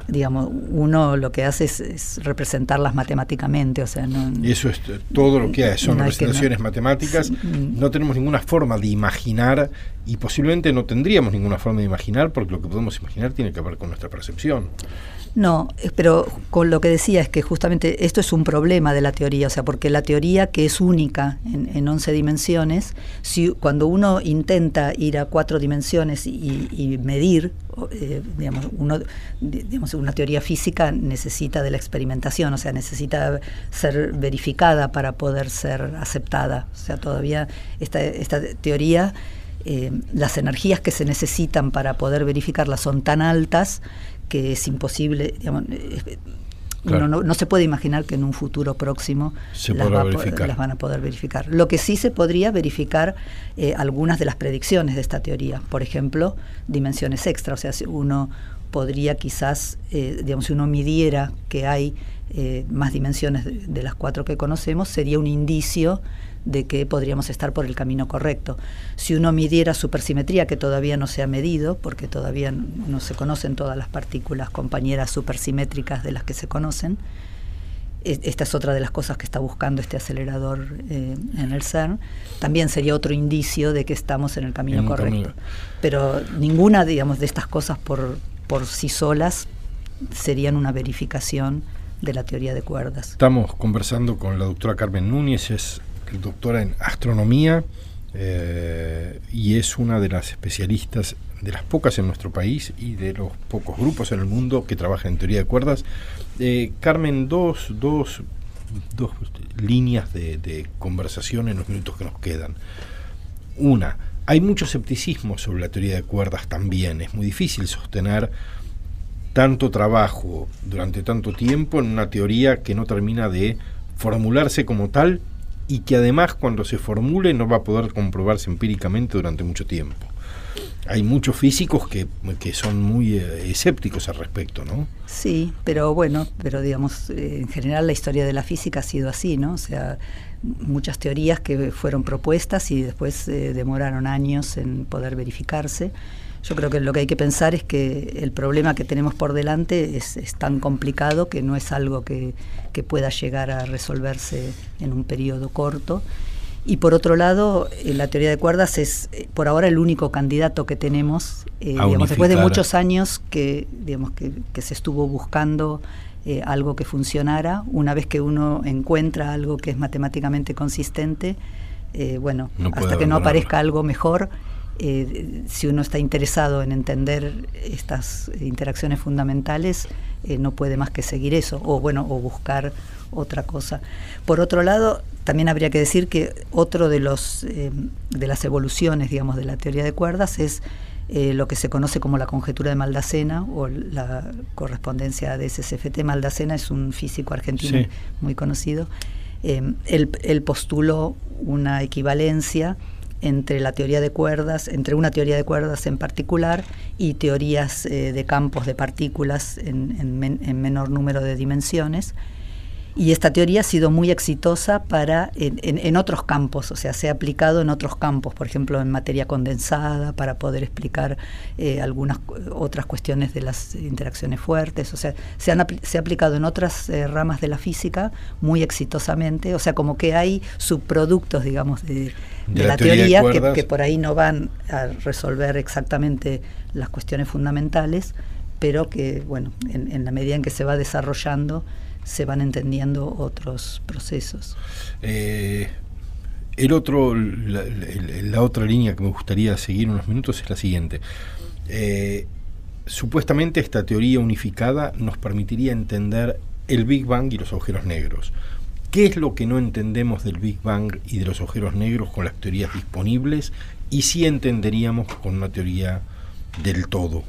digamos, uno lo que hace es representarlas matemáticamente, o sea, eso es todo lo que hay, son representaciones matemáticas. Sí. No tenemos ninguna forma de imaginar, y posiblemente no tendríamos ninguna forma de imaginar, porque lo que podemos imaginar tiene que ver con nuestra percepción. No, pero con lo que decía es que justamente esto es un problema de la teoría, o sea, porque la teoría, que es única en 11 dimensiones, cuando uno intenta ir a 4 dimensiones y medir, digamos, una teoría física necesita de la experimentación, o sea, necesita ser verificada para poder ser aceptada. O sea, todavía esta teoría, las energías que se necesitan para poder verificarla son tan altas que es imposible, digamos, claro. Uno no se puede imaginar que en un futuro próximo las van a poder verificar. Lo que sí se podría verificar algunas de las predicciones de esta teoría, por ejemplo, dimensiones extra, o sea, si uno podría quizás, digamos, si uno midiera que hay más dimensiones de las 4 que conocemos, sería un indicio de que podríamos estar por el camino correcto. Si uno midiera supersimetría, que todavía no se ha medido, porque todavía no se conocen todas las partículas compañeras supersimétricas de las que se conocen, esta es otra de las cosas que está buscando este acelerador en el CERN, también sería otro indicio de que estamos en el camino correcto. Pero ninguna, digamos, de estas cosas por sí solas serían una verificación de la teoría de cuerdas. Estamos conversando con la doctora Carmen Núñez, es doctora en astronomía y es una de las especialistas, de las pocas en nuestro país y de los pocos grupos en el mundo que trabajan en teoría de cuerdas. Carmen, dos líneas de conversación en los minutos que nos quedan. Una, hay mucho escepticismo sobre la teoría de cuerdas también. Es muy difícil sostener tanto trabajo durante tanto tiempo en una teoría que no termina de formularse como tal, y que además cuando se formule no va a poder comprobarse empíricamente durante mucho tiempo. Hay muchos físicos que son muy escépticos al respecto, ¿no? Sí, pero digamos, en general la historia de la física ha sido así, ¿no? O sea, muchas teorías que fueron propuestas y después demoraron años en poder verificarse. Yo creo que lo que hay que pensar es que el problema que tenemos por delante es tan complicado que no es algo que pueda llegar a resolverse en un periodo corto. Y por otro lado, la teoría de cuerdas es por ahora el único candidato que tenemos, digamos, después de muchos años que se estuvo buscando algo que funcionara. Una vez que uno encuentra algo que es matemáticamente consistente, hasta que no aparezca algo mejor, si uno está interesado en entender estas interacciones fundamentales, no puede más que seguir eso, o buscar otra cosa. Por otro lado, también habría que decir que otro de las evoluciones, digamos, de la teoría de cuerdas es lo que se conoce como la conjetura de Maldacena, o la correspondencia de SCFT. Maldacena es un físico argentino, sí, muy conocido. Él postuló una equivalencia entre la teoría de cuerdas, entre una teoría de cuerdas en particular y teorías de campos de partículas en menor número de dimensiones. Y esta teoría ha sido muy exitosa en otros campos, o sea, se ha aplicado en otros campos, por ejemplo, en materia condensada, para poder explicar algunas otras cuestiones de las interacciones fuertes. O sea, se ha aplicado en otras ramas de la física muy exitosamente, o sea, como que hay subproductos, digamos, de la teoría que por ahí no van a resolver exactamente las cuestiones fundamentales, pero que, en la medida en que se va desarrollando, se van entendiendo otros procesos. La otra línea que me gustaría seguir unos minutos es la siguiente. Supuestamente esta teoría unificada nos permitiría entender el Big Bang y los agujeros negros. ¿Qué es lo que no entendemos del Big Bang y de los agujeros negros con las teorías disponibles, y sí entenderíamos con una teoría del todo?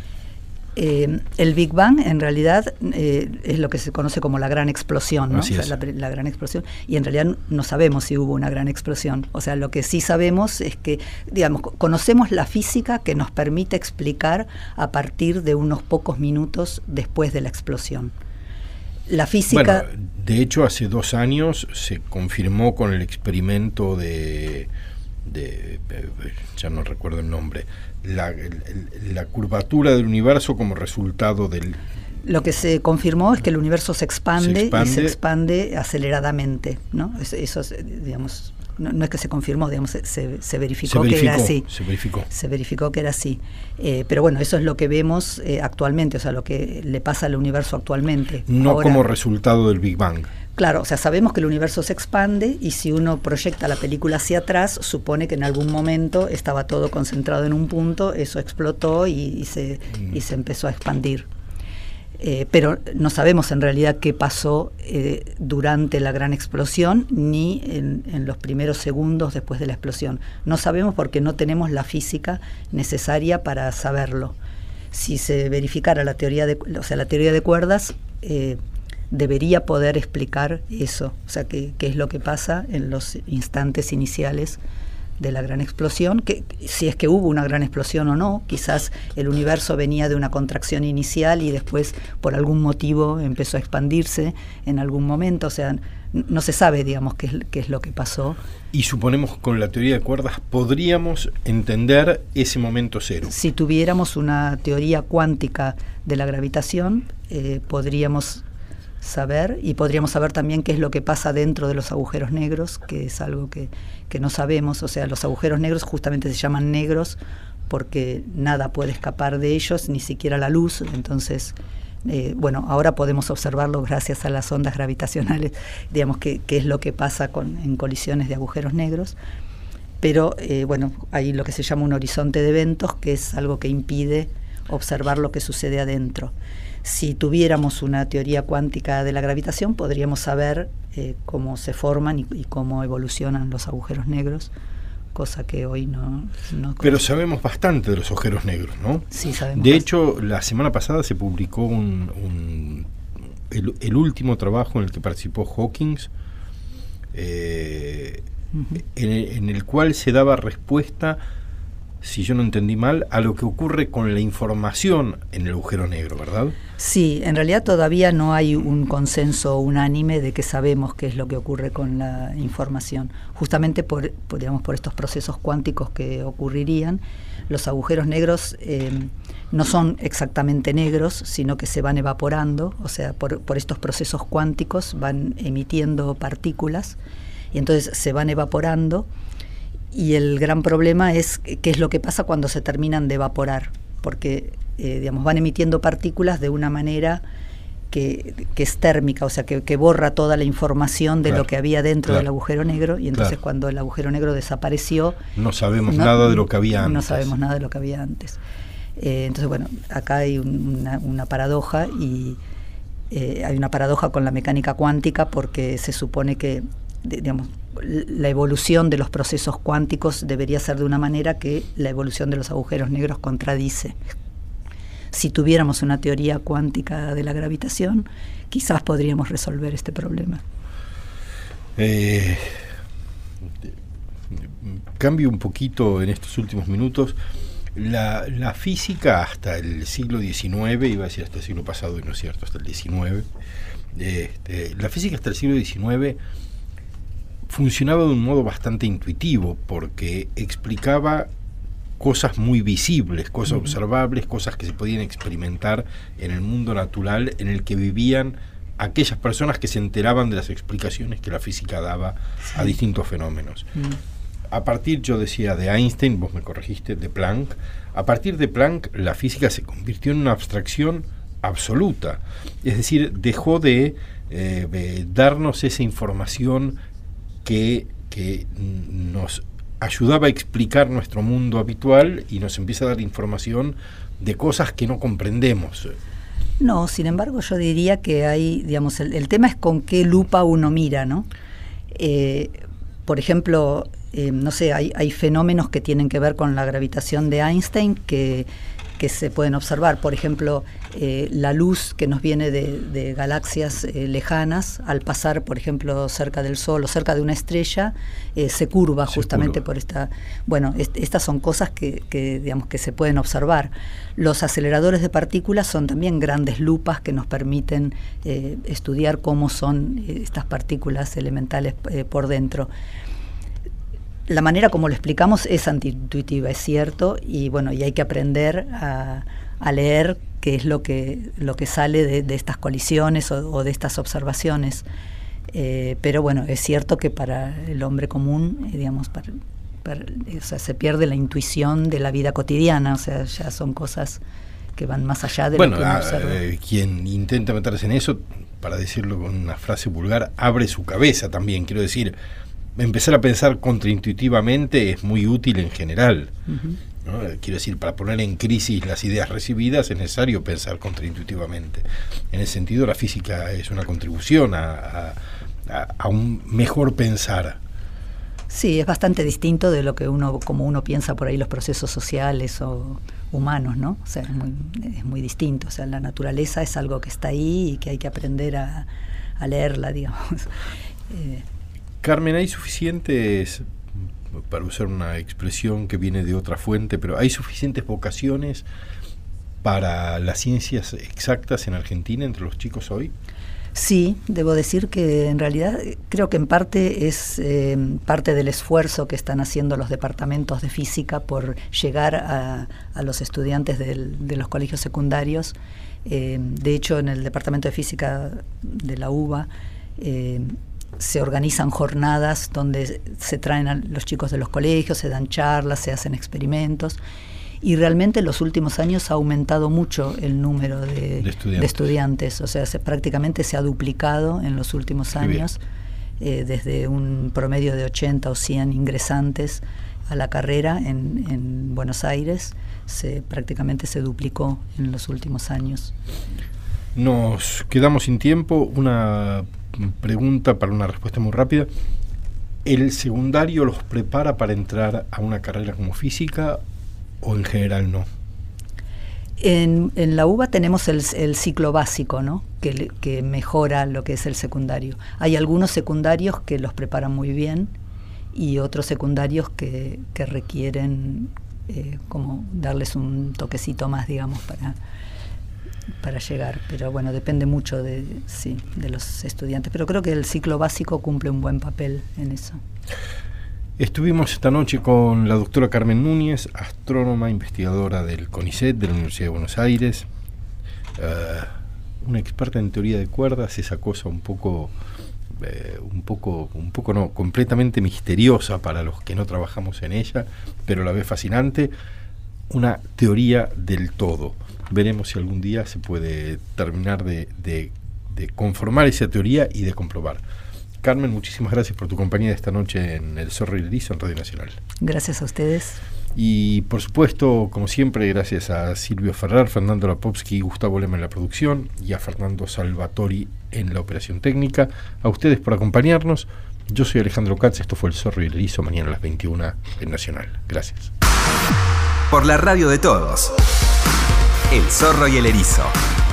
El Big Bang en realidad es lo que se conoce como la gran explosión, ¿no? O sea, la gran explosión, y en realidad no sabemos si hubo una gran explosión. O sea, lo que sí sabemos es que, digamos, conocemos la física que nos permite explicar a partir de unos pocos minutos después de la explosión. La física... Bueno, de hecho hace 2 años se confirmó con el experimento de ya no recuerdo el nombre, la curvatura del universo como resultado del Lo que se confirmó es que el universo se expande y se expande aceleradamente, ¿no? Eso es, digamos, no es que se confirmó, digamos, se verificó que era así. Se verificó que era así. Pero bueno, eso es lo que vemos actualmente, o sea, lo que le pasa al universo actualmente. No ahora, como resultado del Big Bang. Claro, o sea, sabemos que el universo se expande y si uno proyecta la película hacia atrás, supone que en algún momento estaba todo concentrado en un punto, eso explotó y se empezó a expandir. Pero no sabemos en realidad qué pasó durante la gran explosión ni en los primeros segundos después de la explosión. No sabemos porque no tenemos la física necesaria para saberlo. Si se verificara la teoría de cuerdas, debería poder explicar eso, o sea, qué es lo que pasa en los instantes iniciales de la gran explosión, que si es que hubo una gran explosión o no, quizás el universo venía de una contracción inicial y después por algún motivo empezó a expandirse en algún momento, o sea, no se sabe, digamos, qué es lo que pasó. Y suponemos que con la teoría de cuerdas podríamos entender ese momento cero. Si tuviéramos una teoría cuántica de la gravitación, podríamos saber, y podríamos saber también qué es lo que pasa dentro de los agujeros negros, que es algo que no sabemos. O sea, los agujeros negros justamente se llaman negros porque nada puede escapar de ellos, ni siquiera la luz. Entonces, bueno, ahora podemos observarlo gracias a las ondas gravitacionales, digamos, qué es lo que pasa en colisiones de agujeros negros. Pero, bueno, hay lo que se llama un horizonte de eventos, que es algo que impide observar lo que sucede adentro. Si tuviéramos una teoría cuántica de la gravitación, podríamos saber cómo se forman y cómo evolucionan los agujeros negros, cosa que hoy no Pero sabemos bastante de los agujeros negros, ¿no? Sí, sabemos. De hecho, la semana pasada se publicó el último trabajo en el que participó Hawking, en el cual se daba respuesta, si yo no entendí mal, a lo que ocurre con la información en el agujero negro, ¿verdad? Sí, en realidad todavía no hay un consenso unánime de que sabemos qué es lo que ocurre con la información. Justamente por estos procesos cuánticos que ocurrirían, los agujeros negros no son exactamente negros, sino que se van evaporando, o sea, por estos procesos cuánticos van emitiendo partículas y entonces se van evaporando. Y el gran problema es qué es lo que pasa cuando se terminan de evaporar, porque digamos, van emitiendo partículas de una manera que es térmica, o sea, que borra toda la información de lo que había dentro del agujero negro, y entonces cuando el agujero negro desapareció... No sabemos nada de lo que había antes. No sabemos nada de lo que había antes. Entonces, bueno, acá hay una paradoja, y hay una paradoja con la mecánica cuántica, porque se supone que, digamos, la evolución de los procesos cuánticos debería ser de una manera que la evolución de los agujeros negros contradice. Si tuviéramos una teoría cuántica de la gravitación, quizás podríamos resolver este problema. Cambio un poquito en estos últimos minutos. La física hasta el siglo XIX, iba a decir hasta el siglo pasado, y no es cierto, hasta el XIX, la física hasta el siglo XIX funcionaba de un modo bastante intuitivo, porque explicaba cosas muy visibles, cosas observables, cosas que se podían experimentar en el mundo natural en el que vivían aquellas personas que se enteraban de las explicaciones que la física daba a distintos fenómenos. A partir, yo decía, de Einstein, vos me corregiste, de Planck, a partir de Planck la física se convirtió en una abstracción absoluta, es decir, dejó de darnos esa información que nos ayudaba a explicar nuestro mundo habitual, y nos empieza a dar información de cosas que no comprendemos. No, sin embargo, yo diría que hay, digamos, el tema es con qué lupa uno mira, ¿no? Por ejemplo, no sé, hay fenómenos que tienen que ver con la gravitación de Einstein que se pueden observar. Por ejemplo, la luz que nos viene de galaxias lejanas, al pasar, por ejemplo, cerca del Sol o cerca de una estrella, se curva justamente por esta... Bueno, estas son cosas que digamos, que se pueden observar. Los aceleradores de partículas son también grandes lupas que nos permiten estudiar cómo son estas partículas elementales por dentro. La manera como lo explicamos es antiintuitiva, es cierto, y bueno, y hay que aprender a leer que es lo que sale de estas colisiones o de estas observaciones. Pero bueno, es cierto que para el hombre común, digamos, o sea, se pierde la intuición de la vida cotidiana, o sea, ya son cosas que van más allá de lo que uno observa. Quien intenta meterse en eso, para decirlo con una frase vulgar, abre su cabeza también. Quiero decir, empezar a pensar contraintuitivamente es muy útil en general. ¿No? Quiero decir, para poner en crisis las ideas recibidas es necesario pensar contraintuitivamente. En ese sentido, la física es una contribución a un mejor pensar. Sí, es bastante distinto de lo que como uno piensa por ahí los procesos sociales o humanos, ¿no? O sea, es muy distinto. O sea, la naturaleza es algo que está ahí y que hay que aprender a leerla, digamos. Carmen, ¿hay suficientes, para usar una expresión que viene de otra fuente, pero hay suficientes vocaciones para las ciencias exactas en Argentina entre los chicos hoy? Sí, debo decir que en realidad creo que en parte es parte del esfuerzo que están haciendo los departamentos de física por llegar a los estudiantes de los colegios secundarios. De hecho, en el departamento de física de la UBA se organizan jornadas donde se traen a los chicos de los colegios, se dan charlas, se hacen experimentos. Y realmente en los últimos años ha aumentado mucho el número de estudiantes. O sea, prácticamente se ha duplicado en los últimos años, desde un promedio de 80 o 100 ingresantes a la carrera en Buenos Aires, prácticamente se duplicó en los últimos años. Nos quedamos sin tiempo. Una pregunta para una respuesta muy rápida. ¿El secundario los prepara para entrar a una carrera como física o en general no? En la UBA tenemos el ciclo básico, ¿no? que mejora lo que es el secundario. Hay algunos secundarios que los preparan muy bien y otros secundarios que requieren como darles un toquecito más, digamos, para llegar. Pero bueno, depende mucho de los estudiantes. Pero creo que el ciclo básico cumple un buen papel en eso. Estuvimos esta noche con la doctora Carmen Núñez, astrónoma, investigadora del CONICET de la Universidad de Buenos Aires, una experta en teoría de cuerdas, esa cosa un poco no, completamente misteriosa para los que no trabajamos en ella, pero a la vez fascinante, una teoría del todo. Veremos si algún día se puede terminar de conformar esa teoría y de comprobar. Carmen, muchísimas gracias por tu compañía esta noche en El Zorro y el Erizo en Radio Nacional. Gracias a ustedes. Y por supuesto, como siempre, gracias a Silvio Ferrer, Fernando Lapowski y Gustavo Lema en la producción y a Fernando Salvatori en la operación técnica. A ustedes por acompañarnos. Yo soy Alejandro Katz, esto fue El Zorro y el Erizo, mañana a las 21 en Nacional. Gracias. Por la radio de todos, El Zorro y el Erizo.